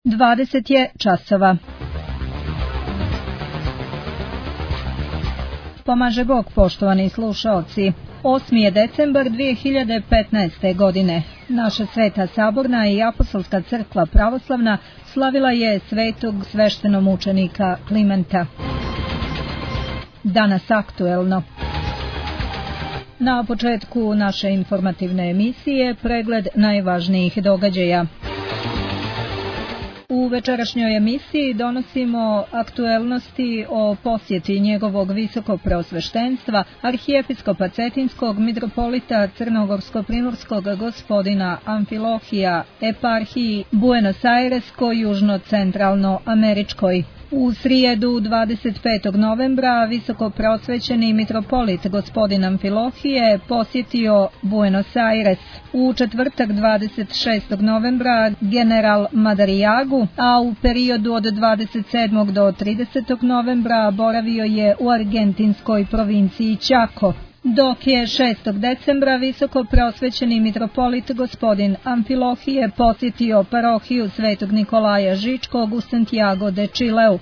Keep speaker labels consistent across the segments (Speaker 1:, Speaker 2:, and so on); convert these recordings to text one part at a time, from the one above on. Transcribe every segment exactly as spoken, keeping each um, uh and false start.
Speaker 1: dvadeset je časova. Pomaže Bog, poštovani slušaoci. osmi je decembar dvije hiljade petnaeste. godine. Naša Sveta Saborna i Apostolska crkva pravoslavna slavila je svetog sveštenomučenika Klimenta. Danas aktuelno. Na početku naše informativne emisije pregled najvažnijih događaja. U večerašnjoj emisiji donosimo aktuelnosti o posjeti njegovog visokopreosveštenstva, arhijepiskopa Cetinskog mitropolita Crnogorsko-primorskog gospodina Amfilohija, eparhiji Buenos Airesko-južno-centralno-američkoj. U srijedu dvadeset petog novembra visokopreosvećeni mitropolit gospodin Amfilohije posjetio Buenos Aires. U četvrtak dvadeset šestog novembra general Madariagu, a u periodu od dvadeset sedmog do tridesetog novembra boravio je u argentinskoj provinciji Chaco. Dok je šestog decembra visokopreosvećeni mitropolit gospodin Amfilohije posjetio parohiju Svetog Nikolaja Žičkog u Santiago de Chileu.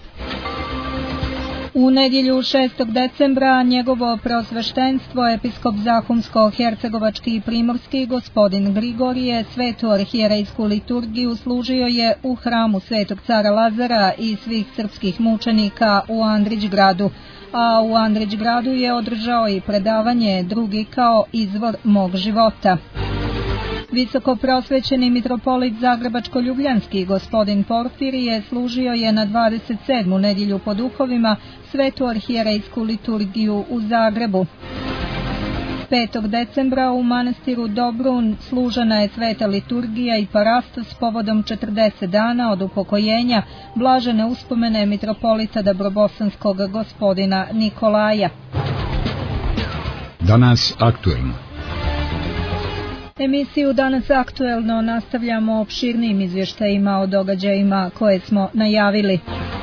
Speaker 1: U nedjelju šestog decembra njegovo preosveštenstvo episkop Zahumsko-hercegovački i primorski gospodin Grigorije svetu arhijerejsku liturgiju služio je u hramu Svetog cara Lazara i svih srpskih mučenika u Andrićgradu, a u Andrićgradu je održao i predavanje Drugi kao izvor mog života. Visokopreosvećeni mitropolit Zagrebačko-ljubljanski gospodin Porfirije služio je na dvadeset sedmu nedjelju po duhovima svetu arhijerejsku liturgiju u Zagrebu. petog decembra u manastiru Dobrun služena je sveta liturgija i parastos povodom četrdeset dana od upokojenja blažene uspomene mitropolita Dabrobosanskog gospodina Nikolaja.
Speaker 2: Danas aktuelno.
Speaker 1: Emisiju Danas aktuelno nastavljamo opširnijim izvještajima o događajima koje smo najavili.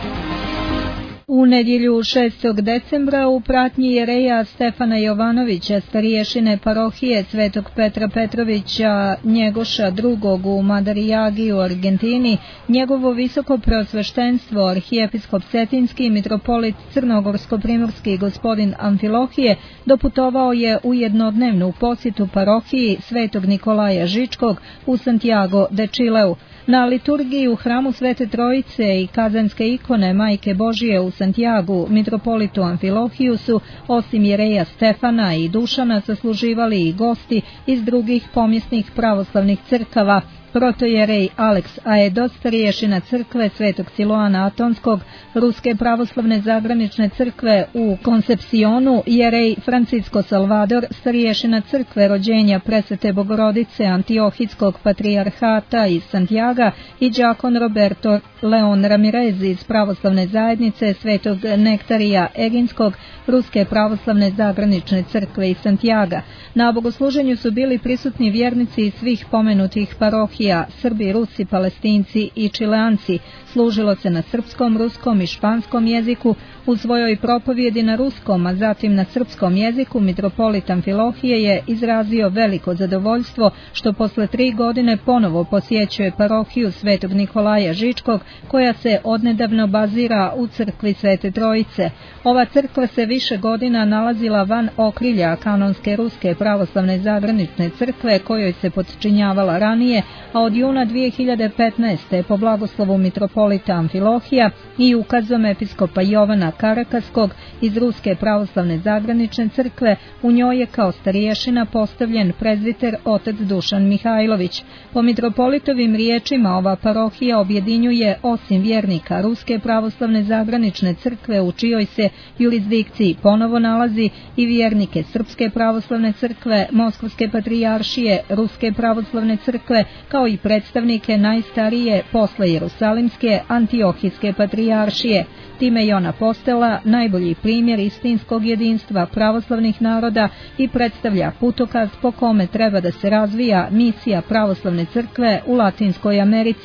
Speaker 1: U nedjelju šestog decembra u pratnji jereja Stefana Jovanovića, stariješine parohije Svetog Petra Petrovića Njegoša drugog u Madarijagi u Argentini, njegovo visoko preosveštenstvo arhijepiskop Cetinski mitropolit Crnogorsko-primorski gospodin Amfilohije doputovao je u jednodnevnu posjetu parohiji Svetog Nikolaja Žičkog u Santiago de Chileu. Na liturgiji u hramu Svete Trojice i kazanske ikone Majke Božije u Santiagu mitropolitu Amfilohiju su osim jereja Stefana i Dušana sasluživali i gosti iz drugih pomjesnih pravoslavnih crkava. Protojerej Aleks Aedos, stariješina crkve Svetog Siloana Atonskog, Ruske pravoslavne zagranične crkve u Koncepcionu, jerej Francisco Salvador, stariješina crkve rođenja Presvete Bogorodice Antiohijskog patrijarhata iz Santiaga i đakon Roberto Leon Ramirez iz pravoslavne zajednice Svetog Nektarija Eginskog, Ruske pravoslavne zagranične crkve iz Santiaga. Na bogosluženju su bili prisutni vjernici iz svih pomenutih parohija, Srbi, Rusi, Palestinci i Čileanci. Služilo se na srpskom, ruskom i španskom jeziku. U svojoj propovjedi na ruskom, a zatim na srpskom jeziku mitropolit Amfilohije je izrazio veliko zadovoljstvo što posle tri godine ponovo posjećuje parohiju Svetog Nikolaja Žičkog, koja se odnedavno bazira u crkvi Svete Trojice. Ova crkva se više godina nalazila van okrilja kanonske Ruske pravoslavne zagranične crkve kojoj se potčinjavala ranije, a od juna dvije hiljade petnaeste. po blagoslovu mitropolita Amfilohija i ukazom episkopa Jovana Karakaskog iz Ruske pravoslavne zagranične crkve u njoj je kao stariješina postavljen prezbiter otac Dušan Mihajlović. Po mitropolitovim riječima ova parohija objedinjuje osim vjernika Ruske pravoslavne zagranične crkve u čijoj se jurisdikciji ponovo nalazi i vjernike Srpske pravoslavne crkve, Moskovske patrijaršije, Ruske pravoslavne crkve, kao i predstavnike najstarije posle Jerusalimske Antiohijske patrijaršije. Time je ona postala najbolji primjer istinskog jedinstva pravoslavnih naroda i predstavlja putokaz po kome treba da se razvija misija pravoslavne crkve u Latinskoj Americi.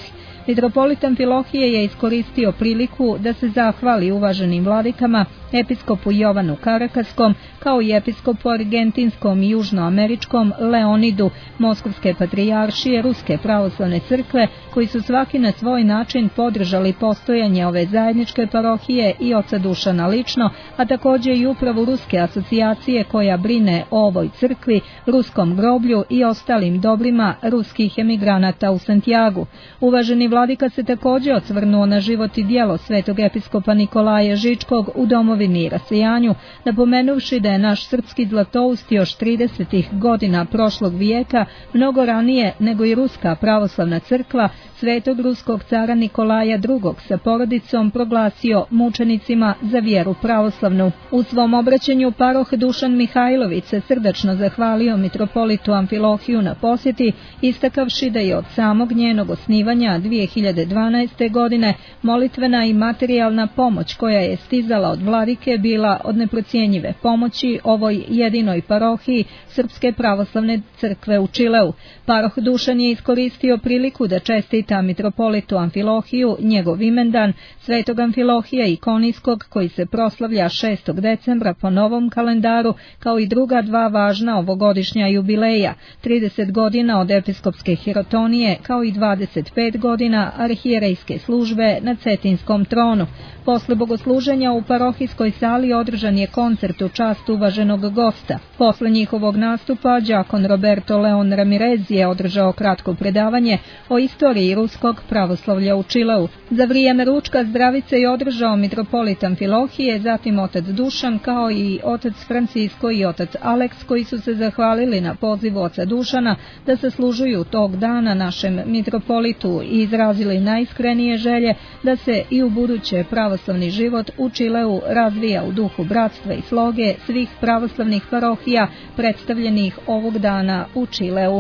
Speaker 1: Mitropolit Amfilohije je iskoristio priliku da se zahvali uvaženim vladikama, episkopu Jovanu Karakaskom, kao i episkopu argentinskom i južnoameričkom Leonidu, Moskovske patrijaršije Ruske pravoslavne crkve, koji su svaki na svoj način podržali postojanje ove zajedničke parohije i oca Dušana lično, a također i upravu Ruske asocijacije koja brine o ovoj crkvi, ruskom groblju i ostalim dobrima ruskih emigranata u Santiagu. Uvaženi vladika se također osvrnuo na život i djelo svetog episkopa Nikolaja Žičkog u domovini i rasejanju, napomenuvši da je naš srpski zlatoust još tridesetih godina prošlog vijeka, mnogo ranije nego i Ruska pravoslavna crkva, svetog ruskog cara Nikolaja drugog sa porodicom proglasio mučenicima za vjeru pravoslavnu. U svom obraćanju paroh Dušan Mihajlović se srdačno zahvalio mitropolitu Amfilohiju na posjeti, istakavši da je od samog njenog osnivanja dvije hiljade dvanaeste. godine molitvena i materijalna pomoć koja je stizala od vladike bila od neprocjenjive pomoći ovoj jedinoj parohiji Srpske pravoslavne crkve u Čileu. Paroh Dušan je iskoristio priliku da čestita mitropolitu Amfilohiju njegov imendan, svetog Amfilohija Ikonijskog, koji se proslavlja šestog decembra po novom kalendaru, kao i druga dva važna ovogodišnja jubileja, trideset godina od episkopske hirotonije, kao i dvadeset pet godina arhijerejske službe na Cetinskom tronu. Posle bogosluženja u parohijskoj sali održan je koncert u čast uvaženog gosta. Posle njihovog nastupa đakon Roberto Leon Ramirez je održao kratko predavanje o istoriji ruskog pravoslavlja u Čileu. Za vrijeme ručka zdravice je održao mitropolit Amfilohije, zatim otac Dušan, kao i otac Francisko i otac Aleks, koji su se zahvalili na pozivu oca Dušana da se služuju tog dana našem mitropolitu i izrazili najiskrenije želje da se i u buduće pravoslavni život u Čileu razvija u duhu bratstva i sloge svih pravoslavnih parohija predstavljenih ovog dana u Čileu.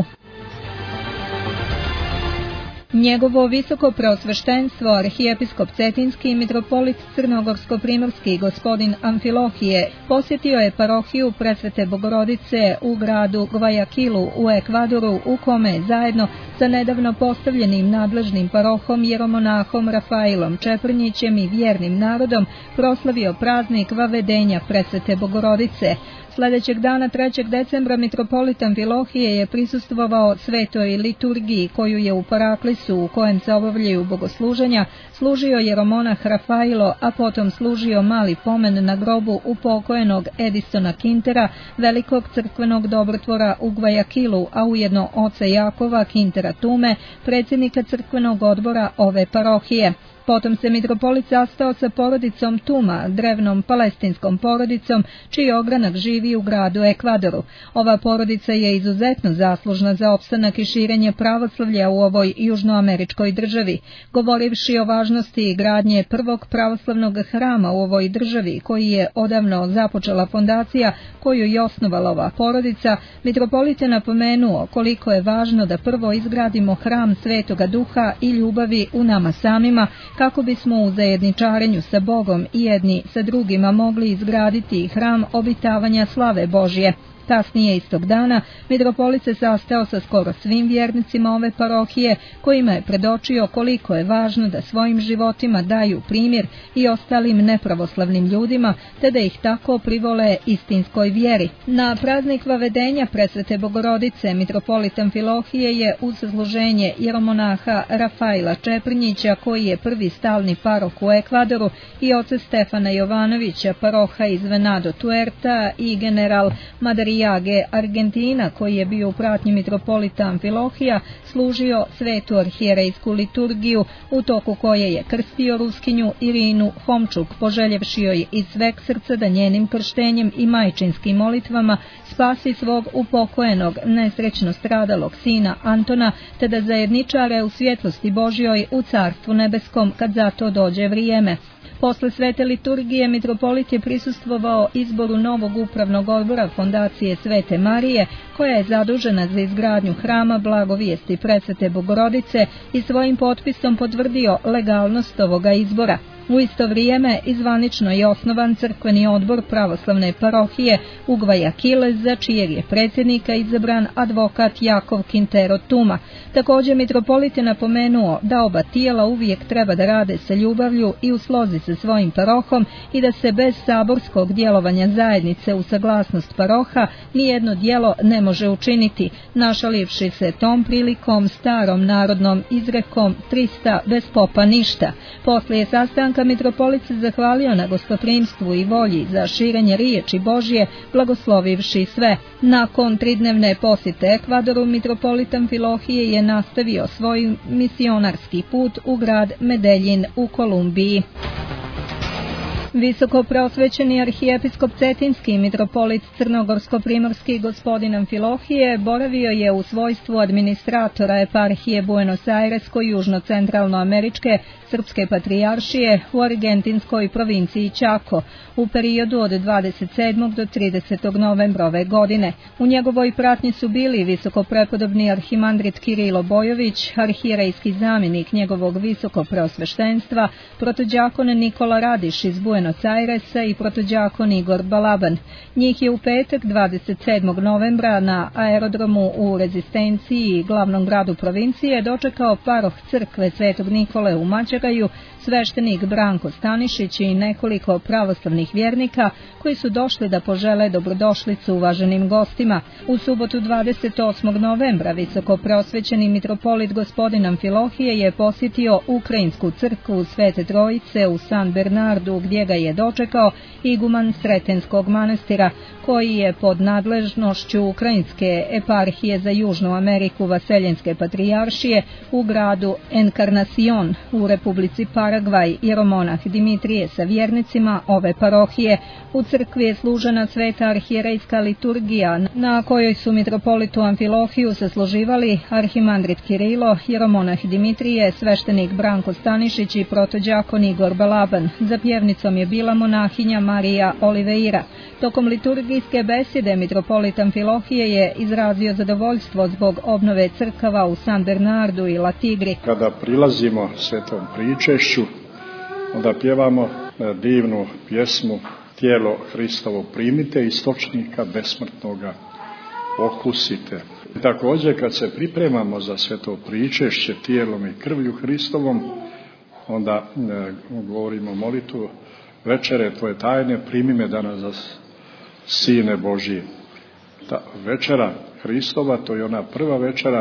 Speaker 1: Njegovo visoko preosveštenstvo arhijepiskop Cetinski i mitropolit Crnogorsko-primorski gospodin Amfilohije posjetio je parohiju Presvete Bogorodice u gradu Gvajakilu u Ekvadoru, u kome je zajedno sa nedavno postavljenim nadležnim parohom jeromonahom Rafailom Čeprnjićem i vjernim narodom proslavio praznik vavedenja Presvete Bogorodice. Sljedećeg dana trećeg decembra mitropolit Amfilohije je prisustvovao svetoj liturgiji koju je u Paraklisu, u kojem se obavljaju bogosluženja, služio jeromonah Rafailo, a potom služio mali pomen na grobu upokojenog Edisona Kintera, velikog crkvenog dobrotvora u Gvajakilu, a ujedno oca Jakova Kintera Tume, predsjednika crkvenog odbora ove parohije. Potom se mitropolit sastao sa porodicom Tuma, drevnom palestinskom porodicom, čiji ogranak živi u gradu Ekvadoru. Ova porodica je izuzetno zaslužna za opstanak i širenje pravoslavlja u ovoj južnoameričkoj državi. Govorivši o važnosti gradnje prvog pravoslavnog hrama u ovoj državi, koji je odavno započela fondacija koju je osnovala ova porodica, mitropolit je napomenuo koliko je važno da prvo izgradimo hram Svetoga Duha i ljubavi u nama samima, kako bismo u zajedničarenju sa Bogom i jedni sa drugima mogli izgraditi hram obitavanja slave Božje. Kasnije istog dana mitropolit se sastao sa skoro svim vjernicima ove parohije, kojima je predočio koliko je važno da svojim životima daju primjer i ostalim nepravoslavnim ljudima, te da ih tako privole istinskoj vjeri. Na praznik vavedenja Presvete Bogorodice mitropolit Amfilohije je uz služenje jeromonaha Rafaila Čeprnjića, koji je prvi stalni paroh u Ekvadoru, i oca Stefana Jovanovića, paroha iz Venado Tuerta, i general Madari Jage Argentina, koji je bio u pratnji mitropolita Amfilohija, služio svetu arhijerejsku liturgiju, u toku koje je krstio ruskinju Irinu Homčuk, poželjevši joj iz sveg srca da njenim krštenjem i majčinskim molitvama spasi svog upokojenog, nesrećno stradalog sina Antona, te da zajedničare u svjetlosti Božjoj u Carstvu nebeskom kad za to dođe vrijeme. Posle svete liturgije mitropolit je prisustvovao izboru novog upravnog odbora fondacije Svete Marije, koja je zadužena za izgradnju hrama Blagovijesti Presvete Bogorodice, i svojim potpisom potvrdio legalnost ovoga izbora. U isto vrijeme izvanično je osnovan crkveni odbor pravoslavne parohije u Guayaquil, za čijeg je predsjednika izabran advokat Jakov Quintero Tuma. Također mitropolit je napomenuo da oba tijela uvijek treba da rade sa ljubavlju i u slozi sa svojim parohom i da se bez saborskog djelovanja zajednice u saglasnost paroha nijedno djelo ne može učiniti, našalivši se tom prilikom starom narodnom izrekom trista bez popa ništa. Poslije sastanka mitropolit se zahvalio na gostoprimstvu i volji za širenje riječi Božje, blagoslovivši sve. Nakon tridnevne posjete Ekvadoru, mitropolit Amfilohije je nastavio svoj misionarski put u grad Medellin u Kolumbiji. Visoko preosvećeni arhijepiskop Cetinski i mitropolit Crnogorsko-primorski gospodin Amfilohije boravio je u svojstvu administratora eparhije Buenos Airesko južno-centralnoameričke srpske patrijaršije u argentinskoj provinciji Chaco u periodu od dvadeset sedmog do tridesetog novembra ove godine. U njegovoj pratnji su bili visoko prepodobni arhimandrit Kirilo Bojović, arhijerejski zamjenik njegovog visoko preosveštenstva, protodjakon Nikola Radiš iz Buenos Airesa i protodjakon Igor Balaban. Njih je u petak dvadeset sedmog novembra na aerodromu u Rezistenciji, glavnom gradu provincije, dočekao paroh crkve Svetog Nikole u Mačagaju, sveštenik Branko Stanišić i nekoliko pravoslavnih vjernika koji su došli da požele dobrodošlicu uvaženim gostima. U subotu dvadeset osmog novembra visoko preosvećeni mitropolit gospodin Amfilohije je posjetio Ukrajinsku crkvu Svete Trojice u San Bernardu, gdje ga je dočekao iguman Sretenskog manastira, koji je pod nadležnošću Ukrajinske eparhije za Južnu Ameriku Vaseljenske patrijaršije u gradu Encarnacion u Republici Paragvaj, jeromonah Dimitrije sa vjernicima ove parohije. U crkvi je služena sveta arhijerejska liturgija, na kojoj su mitropolitu Amfilohiju sasluživali arhimandrit Kirilo, jeromonah Dimitrije, sveštenik Branko Stanišić i protodjakon Igor Balaban. Za pjevnicom je bila monahinja Marija Oliveira. Tokom liturgijske besjede mitropolit Amfilohije je izrazio zadovoljstvo zbog obnove crkava u San Bernardu i La Tigri.
Speaker 2: Kada prilazimo svetom pričešću, onda pjevamo divnu pjesmu Tijelo Hristovo primite, istočnika besmrtnoga okusite. Također kad se pripremamo za sveto pričešće tijelom i krvlju Hristovom, onda e, govorimo molitvu večere tvoje tajne, primi me danas za Sine Božji. Ta večera Hristova, to je ona prva večera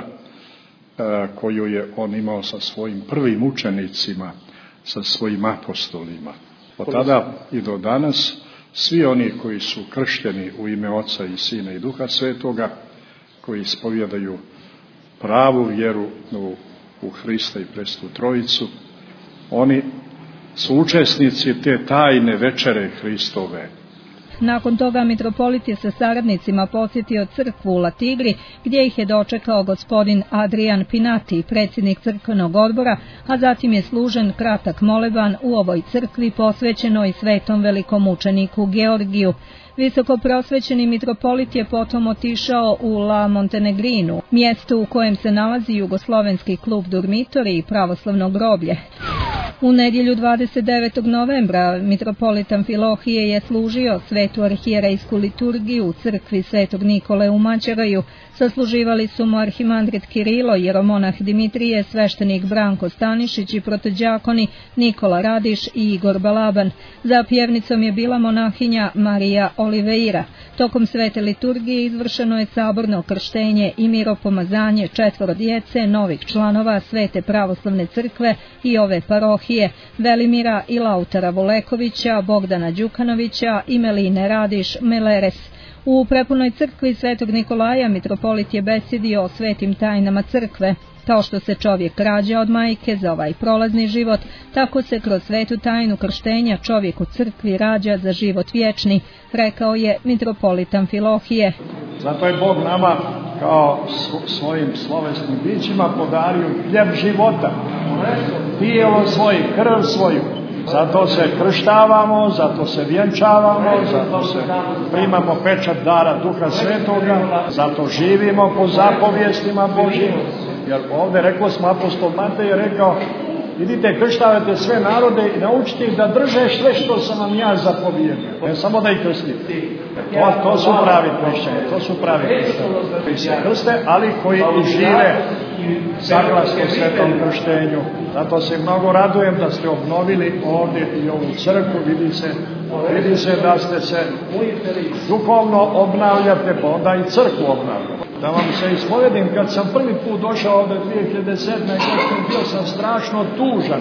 Speaker 2: e, koju je on imao sa svojim prvim učenicima, sa svojim apostolima. Od tada i do danas svi oni koji su kršteni u ime Oca i Sina i Duha Svetoga, koji ispovjedaju pravu vjeru u, u Hrista i Presvetu Trojicu, oni su učesnici te tajne večere Hristove.
Speaker 1: Nakon toga mitropolit je sa saradnicima posjetio crkvu u La Tigri, gdje ih je dočekao gospodin Adrian Pinati, predsjednik crkvenog odbora, a zatim je služen kratak moleban u ovoj crkvi posvećenoj svetom velikomučeniku Georgiju. Visoko preosvećeni mitropolit je potom otišao u La Montenegrinu, mjesto u kojem se nalazi jugoslovenski klub Durmitori i pravoslavno groblje. U nedjelju dvadeset devetog novembra mitropolit Amfilohije je služio svetu arhijerejsku liturgiju u crkvi Svetog Nikole u Mačagaju. Sasluživali su mu arhimandrit Kirilo, jeromonah Dimitrije, sveštenik Branko Stanišić i protodjakoni Nikola Radiš i Igor Balaban. Za pjevnicom je bila monahinja Marija Oliveira. Tokom svete liturgije izvršeno je saborno krštenje i miropomazanje četvoro djece, novih članova Svete pravoslavne crkve i ove parohije, Velimira i Lautara Volekovića, Bogdana Đukanovića i Meline Radiš Meleres. U prepunoj crkvi Svetog Nikolaja mitropolit je besjedio o svetim tajnama crkve. Kao što se čovjek rađa od majke za ovaj prolazni život, tako se kroz svetu tajnu krštenja čovjek u crkvi rađa za život vječni, rekao je mitropolit Amfilohije.
Speaker 3: Zato je Bog nama kao svojim slovesnim bićima podario hljeb života, tijelo svoje, krv svoju. Zato se krštavamo, zato se vjenčavamo, zato se primamo pečat dara Duha Svetoga, zato živimo po zapovjestima Božjim. Jer ovdje reklo smo, apostol Matej je rekao, idite krštavajte sve narode i naučite ih da drže sve što sam vam ja zapovjedio. Ne samo da ih krstite. To, to su pravi kršćani, to su pravi kršćani koji se krste, ali koji i žive saglasno svetom krštenju. Zato se mnogo radujem da ste obnovili ovdje i ovu crkvu, vidi se, vidi se da ste se duhovno obnavljate, pa onda i crkvu obnavljate. Da vam se ispovedim, kad sam prvi put došao ovdje dvije hiljade sedme. godine, bio sam strašno tužan.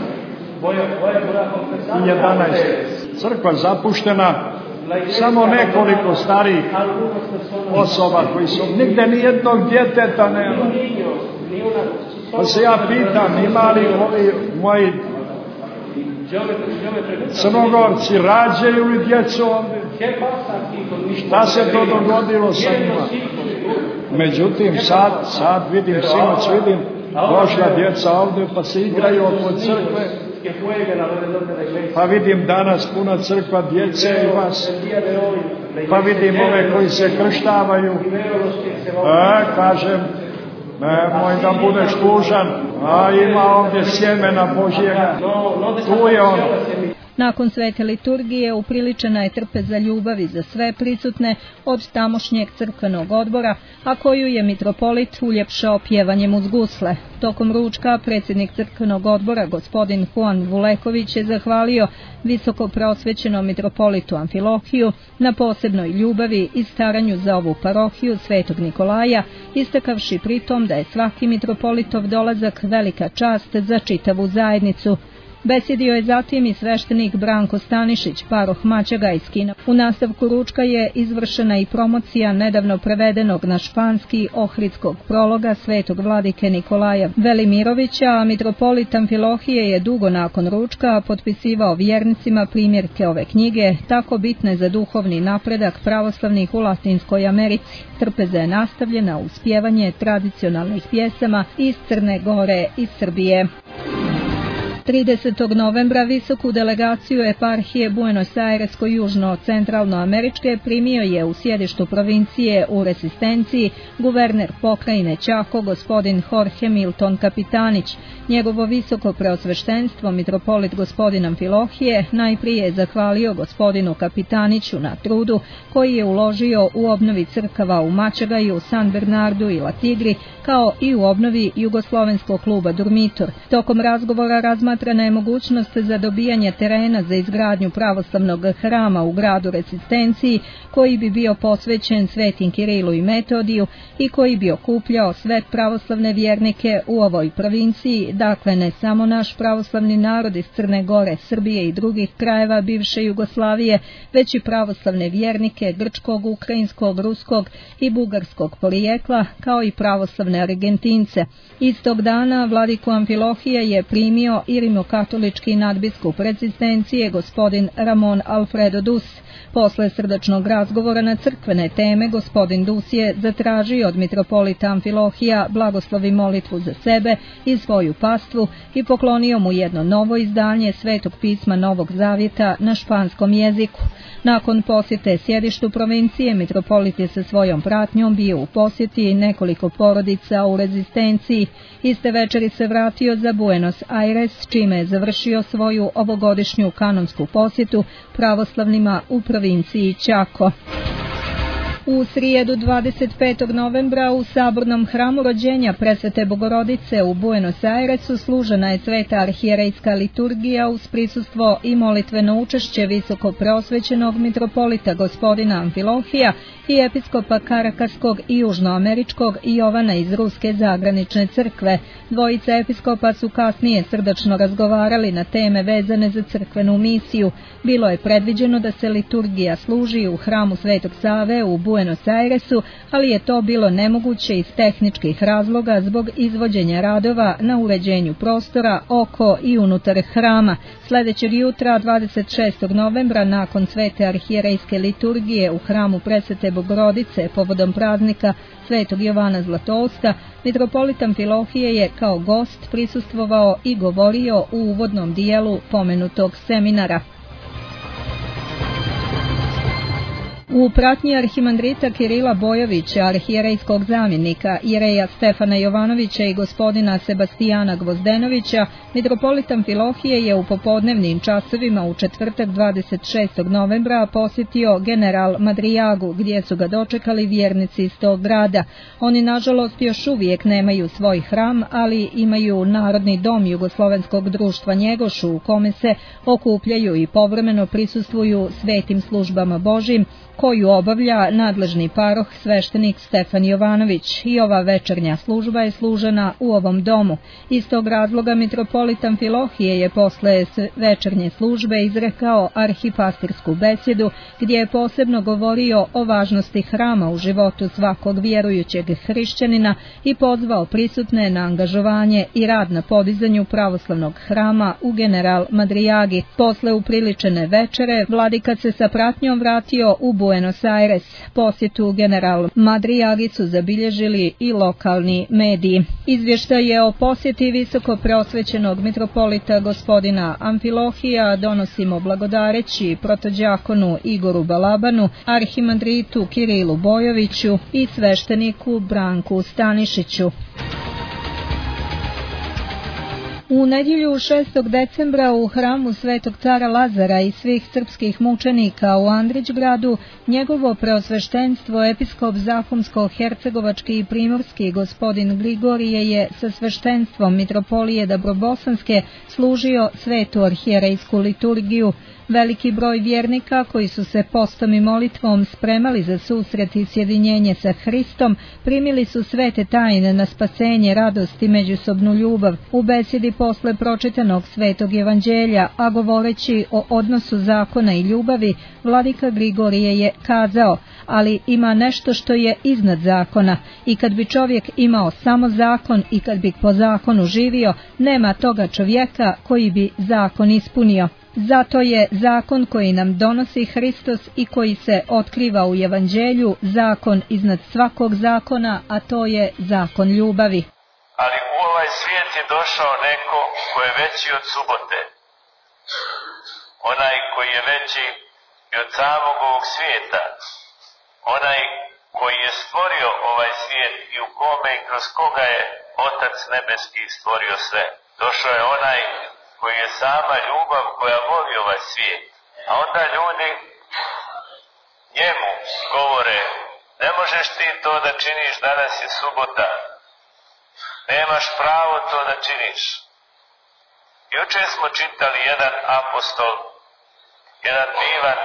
Speaker 3: jedanaeste. Crkva zapuštena, samo nekoliko starih osoba koji su nigde ni jednog djeteta nema. Pa se ja pitam, ima li ovi moji Crnogorci rađaju li djecu ovdje? Šta se to dogodilo sa njima? Međutim, sad, sad vidim, sinoć vidim, došla djeca ovdje pa se igraju oko crkve. Pa vidim danas puna crkva djece i vas. Pa vidim ove koji se krštavaju. E, kažem, nemoj da budeš tužan, a ima ovdje sjemena Božjega. Tu je ono.
Speaker 1: Nakon svete liturgije upriličena je trpeza ljubavi za sve prisutne od tamošnjeg crkvenog odbora, a koju je mitropolit uljepšao pjevanjem uz gusle. Tokom ručka predsjednik crkvenog odbora gospodin Juan Vuleković je zahvalio visoko prosvećenom mitropolitu Amfilohiju na posebnoj ljubavi i staranju za ovu parohiju Svetog Nikolaja, istakavši pritom da je svaki mitropolitov dolazak velika čast za čitavu zajednicu. Besjedio je zatim i sveštenik Branko Stanišić, paroh Mačaga iz Kina. U nastavku ručka je izvršena i promocija nedavno prevedenog na španski ohridskog prologa svetog vladike Nikolaja Velimirovića, a mitropolit Amfilohije je dugo nakon ručka potpisivao vjernicima primjerke ove knjige, tako bitne za duhovni napredak pravoslavnih u Latinskoj Americi. Trpeza je nastavljena uz pjevanje tradicionalnih pjesama iz Crne Gore i Srbije. tridesetog novembra visoku delegaciju eparhije Buenos Aires-južno-centralnoameričke primio je u sjedištu provincije u Resistenciji guverner pokrajine Chaco gospodin Jorge Milton Kapitanić. Njegovo visoko preosveštenstvo mitropolit gospodin Amfilohije najprije je zahvalio gospodinu Kapitaniću na trudu koji je uložio u obnovi crkava u Mačagaju, San Bernardu i La Tigri, kao i u obnovi jugoslovenskog kluba Durmitor. Tokom razgovora razmatrana je mogućnost za dobijanje terena za izgradnju pravoslavnog hrama u gradu Resistenciji, koji bi bio posvećen Svetim Kirilu i Metodiju i koji bi okupljao sve pravoslavne vjernike u ovoj provinciji, dakle ne samo naš pravoslavni narod iz Crne Gore, Srbije i drugih krajeva bivše Jugoslavije, već i pravoslavne vjernike grčkog, ukrajinskog, ruskog i bugarskog porijekla, kao i pravoslavne Argentince. Istog dana vladiku Amfilohije je primio i rimokatolički nadbiskup Rezistencije gospodin Ramon Alfredo Dus. Posle srdačnog razgovora na crkvene teme, gospodin Dus je zatražio od mitropolita Amfilohija blagoslovi molitvu za sebe i svoju pastvu i poklonio mu jedno novo izdanje Svetog pisma Novog Zavjeta na španskom jeziku. Nakon posjete sjedištu provincije, mitropolit je sa svojom pratnjom bio u posjeti nekoliko porodica u Rezistenciji. Iste večeri se vratio za Buenos Aires, čime je završio svoju ovogodišnju kanonsku posjetu pravoslavnima u provinciji Chaco. U srijedu dvadeset petog novembra u Sabornom hramu rođenja Presvete Bogorodice u Buenos Airesu služena je sveta arhijerejska liturgija uz prisustvo i molitveno učešće visoko preosvećenog mitropolita gospodina Amfilohija i episkopa Karakaskog i južnoameričkog Jovana iz Ruske zagranične crkve. Dvojica episkopa su kasnije srdačno razgovarali na teme vezane za crkvenu misiju. Bilo je predviđeno da se liturgija služi u hramu Svetog Save u Buenos Airesu, ali je to bilo nemoguće iz tehničkih razloga zbog izvođenja radova na uređenju prostora oko i unutar hrama. Sljedećeg jutra, dvadeset šestog novembra, nakon svete arhijerejske liturgije u hramu Presvete Bogorodice povodom praznika Svetog Jovana Zlatousta, mitropolit Amfilohije je kao gost prisustvovao i govorio u uvodnom dijelu pomenutog seminara. U pratnji arhimandrita Kirila Bojovića, arhijerejskog zamjenika, jereja Stefana Jovanovića i gospodina Sebastijana Gvozdenovića, mitropolit Amfilohije je u popodnevnim časovima u četvrtak dvadeset šestog novembra posjetio general Madrijagu, gdje su ga dočekali vjernici iz tog grada. Oni, nažalost, još uvijek nemaju svoj hram, ali imaju Narodni dom Jugoslovenskog društva Njegošu, u kome se okupljaju i povremeno prisustvuju svetim službama Božjim, koju obavlja nadležni paroh sveštenik Stefan Jovanović, i ova večernja služba je služena u ovom domu. Iz tog razloga mitropolit Amfilohije je posle večernje službe izrekao arhipastirsku besedu, gdje je posebno govorio o važnosti hrama u životu svakog vjerujućeg hrišćanina i pozvao prisutne na angažovanje i rad na podizanju pravoslavnog hrama u General Madrijagi. Posle upriličene večere vladika se sa pratnjom vratio u Buenos Aires. Posjetu General Madrijagi su zabilježili i lokalni mediji. Izvještaj je o posjeti visoko preosvećenog mitropolita gospodina Amfilohija donosimo blagodareći protodjakonu Igoru Balabanu, arhimandritu Kirilu Bojoviću i svešteniku Branku Stanišiću. U nedjelju šestog decembra u hramu Svetog cara Lazara i svih srpskih mučenika u Andrićgradu njegovo preosveštenstvo episkop Zahumsko-hercegovački i primorski gospodin Grigorije je sa sveštenstvom mitropolije Dabrobosanske služio svetu arhijerejsku liturgiju. Veliki broj vjernika koji su se postom i molitvom spremali za susret i sjedinjenje sa Hristom primili su svete tajne na spasenje, radost i međusobnu ljubav. U besedi posle pročitanog svetog evanđelja, a govoreći o odnosu zakona i ljubavi, vladika Grigorije je kazao: ali ima nešto što je iznad zakona, i kad bi čovjek imao samo zakon i kad bi po zakonu živio, nema toga čovjeka koji bi zakon ispunio. Zato je zakon koji nam donosi Hristos i koji se otkriva u evanđelju zakon iznad svakog zakona, a to je zakon ljubavi.
Speaker 4: Ali u ovaj svijet je došao neko ko je veći od subote, onaj koji je veći i od samog ovog svijeta, onaj koji je stvorio ovaj svijet i u kome i kroz koga je Otac nebeski stvorio sve. Došao je onaj koji je sama ljubav koja voli ovaj svijet. A onda ljudi njemu govore: ne možeš ti to da činiš, danas je subota, nemaš pravo to da činiš. Juče smo čitali jedan apostol, jedan divan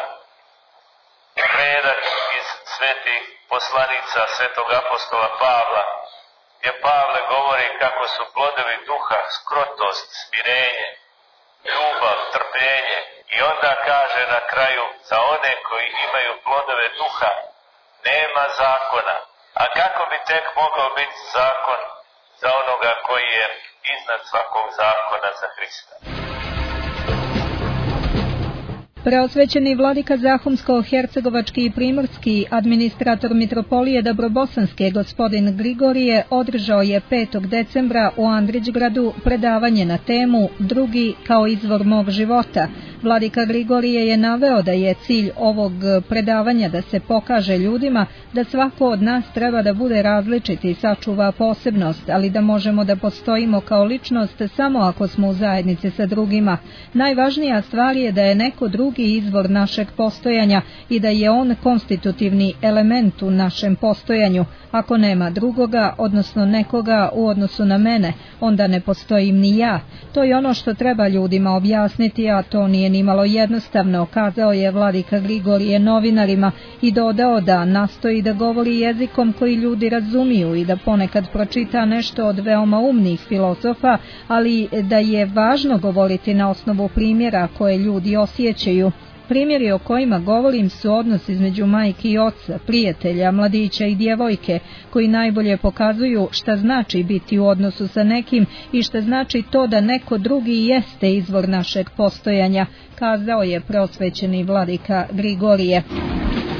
Speaker 4: redak iz svetih poslanica svetog apostola Pavla, gdje Pavle govori kako su plodovi duha skrotost, smirenje, ljubav, trpljenje, i onda kaže na kraju: za one koji imaju plodove duha nema zakona. A kako bi tek mogao biti zakon za onoga koji je iznad svakog zakona, za Hrista?
Speaker 1: Preosvećeni vladika Zahumsko-hercegovački i primorski administrator mitropolije Dabrobosanske gospodin Grigorije održao je petog decembra u Andrićgradu predavanje na temu Drugi kao izvor mog života. Vladika Grigorije je naveo da je cilj ovog predavanja da se pokaže ljudima da svako od nas treba da bude različit i sačuva posebnost, ali da možemo da postojimo kao ličnost samo ako smo u zajednici sa drugima. Najvažnija stvar je da je neko drugi izvor našeg postojanja i da je on konstitutivni element u našem postojanju. Ako nema drugoga, odnosno nekoga u odnosu na mene, onda ne postojim ni ja. To je ono što treba ljudima objasniti, a to nije nimalo jednostavno, kazao je vladika Grigorije novinarima i dodao da nastoji da govori jezikom koji ljudi razumiju i da ponekad pročita nešto od veoma umnih filozofa, ali da je važno govoriti na osnovu primjera koje ljudi osjećaju. Primjeri o kojima govorim su odnos između majke i oca, prijatelja, mladića i djevojke, koji najbolje pokazuju šta znači biti u odnosu sa nekim i šta znači to da neko drugi jeste izvor našeg postojanja, kazao je preosvećeni vladika Grigorije.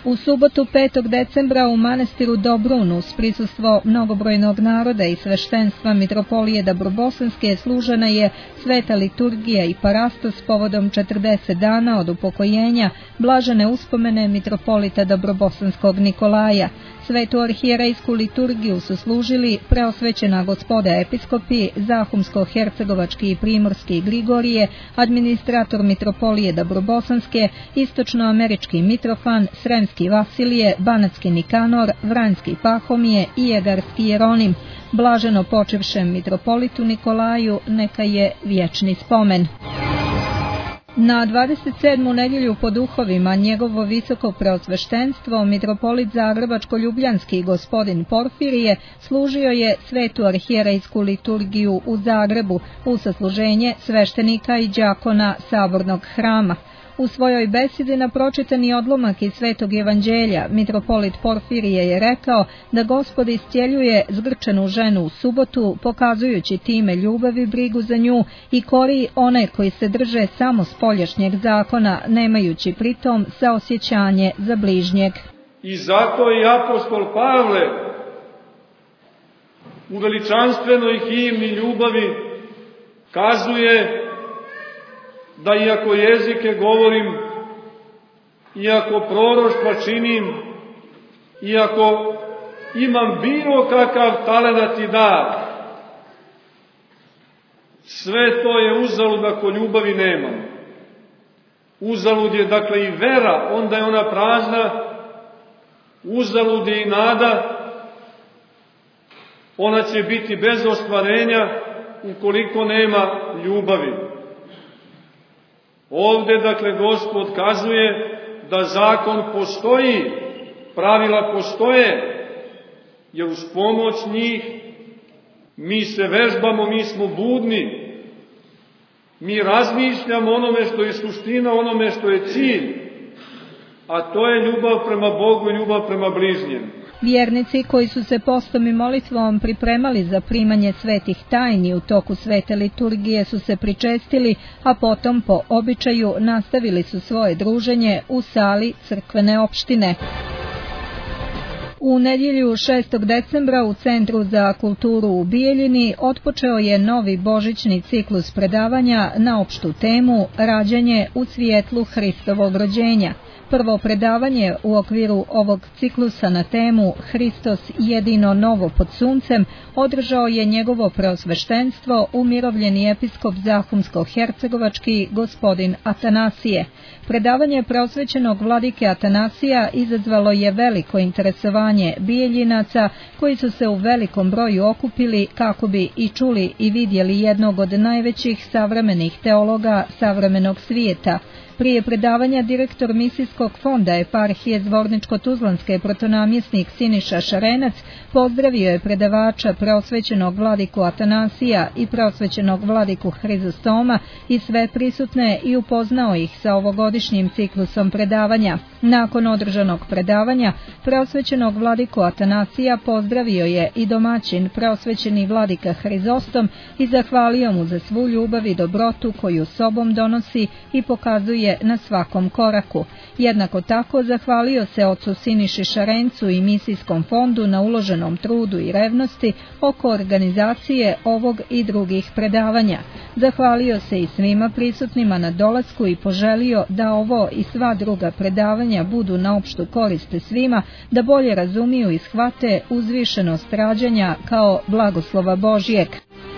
Speaker 1: U subotu petog decembra u manastiru Dobrun uz prisustvo mnogobrojnog naroda i sveštenstva Mitropolije Dabrobosanske služena je sveta liturgija i parastos povodom četrdeset dana od upokojenja blažene uspomene mitropolita Dabrobosanskog Nikolaja. Svetu arhijerejsku liturgiju su služili preosvećena gospoda episkopi, Zahumsko-hercegovački i primorski Grigorije, administrator Mitropolije Dabrobosanske, istočnoamerički Mitrofan, Sremski Vasilije, Banatski Nikanor, Vranjski Pahomije i Jegarski Jeronim. Blaženo počivšem mitropolitu Nikolaju neka je vječni spomen. Na dvadeset sedmu nedjelju po duhovima njegovo visoko preosveštenstvo mitropolit Zagrebačko-ljubljanski gospodin Porfirije služio je svetu arhijerejsku liturgiju u Zagrebu u sasluženje sveštenika i đakona Sabornog hrama. U svojoj besedi na pročitani odlomak iz Svetog evanđelja mitropolit Porfirije je rekao da Gospod iscijeljuje zgrčenu ženu u subotu, pokazujući time ljubav i brigu za nju i kori one koji se drže samo spoljašnjeg zakona, nemajući pritom saosjećanje za bližnjeg.
Speaker 5: I zato i apostol Pavle u veličanstvenoj himni ljubavi kazuje da iako jezike govorim, iako proroštva činim, iako imam bilo kakav talenat i dar, sve to je uzalud ako ljubavi nemam. Uzalud je dakle i vera, onda je ona prazna, uzalud je i nada, ona će biti bez ostvarenja ukoliko nema ljubavi. Ovdje, dakle, Gospod kazuje da zakon postoji, pravila postoje, jer uz pomoć njih mi se vežbamo, mi smo budni, mi razmišljamo onome što je suština, onome što je cilj, a to je ljubav prema Bogu i ljubav prema bližnjem.
Speaker 1: Vjernici koji su se postom i molitvom pripremali za primanje svetih tajni u toku svete liturgije su se pričestili, a potom po običaju nastavili su svoje druženje u sali crkvene opštine. U nedjelju šestog decembra u Centru za kulturu u Bijeljini otpočeo je novi božićni ciklus predavanja na opštu temu Rađanje u svjetlu Hristovog rođenja. Prvo predavanje u okviru ovog ciklusa na temu Hristos jedino novo pod suncem održao je njegovo preosveštenstvo umirovljeni episkop Zahumsko-hercegovački gospodin Atanasije. Predavanje preosvećenog vladike Atanasija izazvalo je veliko interesovanje Bijeljinaca koji su se u velikom broju okupili kako bi i čuli i vidjeli jednog od najvećih savremenih teologa savremenog svijeta. Prije predavanja direktor misijskog fonda eparhije Zvorničko-Tuzlanske protonamjesnik Siniša Šarenac pozdravio je predavača preosvećenog vladiku Atanasija i preosvećenog vladiku Hrizostoma i sve prisutne i upoznao ih sa ovogodišnjim ciklusom predavanja. Nakon održanog predavanja preosvećenog vladiku Atanasija pozdravio je i domaćin preosvećeni vladika Hrizostom i zahvalio mu za svu ljubav i dobrotu koju sobom donosi i pokazuje na svakom koraku. Jednako tako zahvalio se ocu Siniši Šarencu i misijskom fondu na uloženom trudu i revnosti oko organizacije ovog i drugih predavanja. Zahvalio se i svima prisutnima na dolasku i poželio da ovo i sva druga predavanja budu na opštu korist svima, da bolje razumiju i shvate uzvišenost rađanja kao blagoslova Božjeg.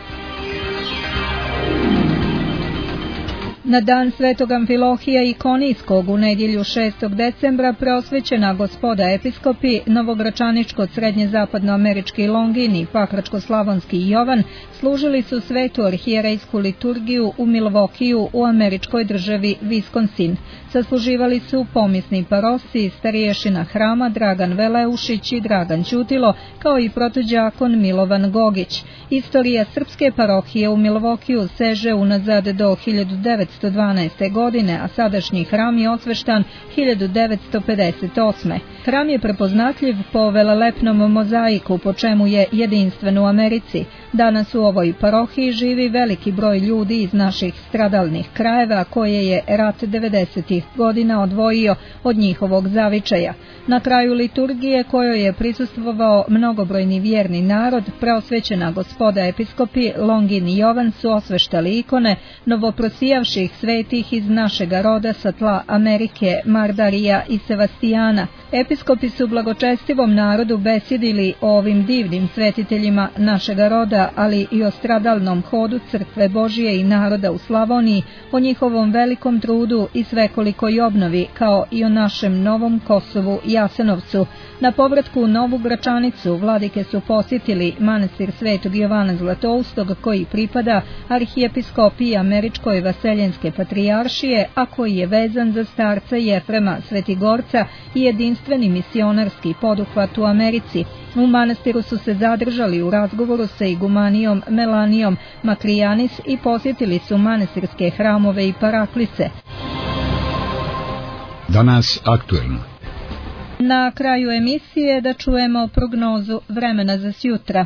Speaker 1: Na dan Svetog Amfilohija i Konijskog u nedjelju šestog decembra preosvećena gospoda episkopi Novogračaničko-srednje-zapadnoamerički Longin i Pakračko-slavonski Jovan služili su svetu arhijerejsku liturgiju u Milvokiju u američkoj državi Wisconsin. Sasluživali su pomisni parosi, starješina hrama Dragan Veleušić i Dragan Ćutilo, kao i protođakon Milovan Gogić. Istorija srpske parohije u Milvokiju seže unazad do hiljadu devetsto devetsto dvanaeste. godine, a sadašnji hram je osveštan hiljadu devetsto pedeset osme. Hram je prepoznatljiv po velelepnom mozaiku, po čemu je jedinstven u Americi. Danas u ovoj parohiji živi veliki broj ljudi iz naših stradalnih krajeva koje je rat devedesetih godina odvojio od njihovog zavičaja. Na kraju liturgije kojoj je prisustvovao mnogobrojni vjerni narod, preosvećena gospoda episkopi Longin i Jovan su osveštali ikone novoprosijavših svetih iz našega roda sa tla Amerike, Mardarija i Sevastijana. Episkopi su blagočestivom narodu besjedili o ovim divnim svetiteljima našega roda, ali i o stradalnom hodu Crkve Božije i naroda u Slavoniji, o njihovom velikom trudu i svekolikoj obnovi, kao i o našem Novom Kosovu i Jasenovcu. Na povratku u Novu Gračanicu vladike su posjetili manastir Svetog Jovana Zlatoustog, koji pripada arhijepiskopiji Američkoj vaseljenske patrijaršije, a koji je vezan za starca Jefrema Svetigorca i jedinstveni misionarski poduhvat u Americi. U manastiru su se zadržali u razgovoru sa igumanijom Melanijom Makrijanis i posjetili su manastirske hramove i paraklice.
Speaker 6: Danas aktuelno.
Speaker 1: Na kraju emisije da čujemo prognozu vremena za sjutra.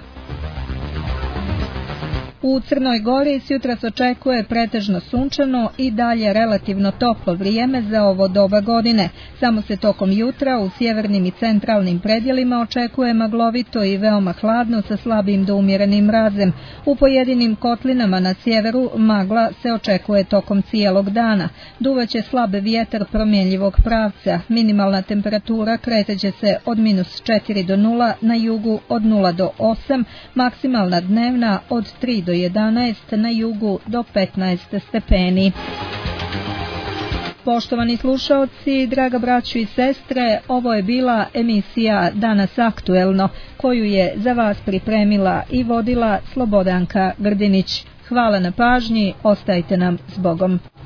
Speaker 1: U Crnoj Gori sjutra se očekuje pretežno sunčano i dalje relativno toplo vrijeme za ovo doba godine. Samo se tokom jutra u sjevernim i centralnim predjelima očekuje maglovito i veoma hladno sa slabim do umjerenim mrazem. U pojedinim kotlinama na sjeveru magla se očekuje tokom cijelog dana. Duvaće slab vjetar promjenjivog pravca. Minimalna temperatura kreteće se od minus četiri do nula, na jugu od nula do osam, maksimalna dnevna od tri do jedanaest, na jugu do petnaest stepeni. Poštovani slušaoci, draga braćo i sestre, ovo je bila emisija Danas aktuelno, koju je za vas pripremila i vodila Slobodanka Grdinić. Hvala na pažnji, ostajte nam s Bogom.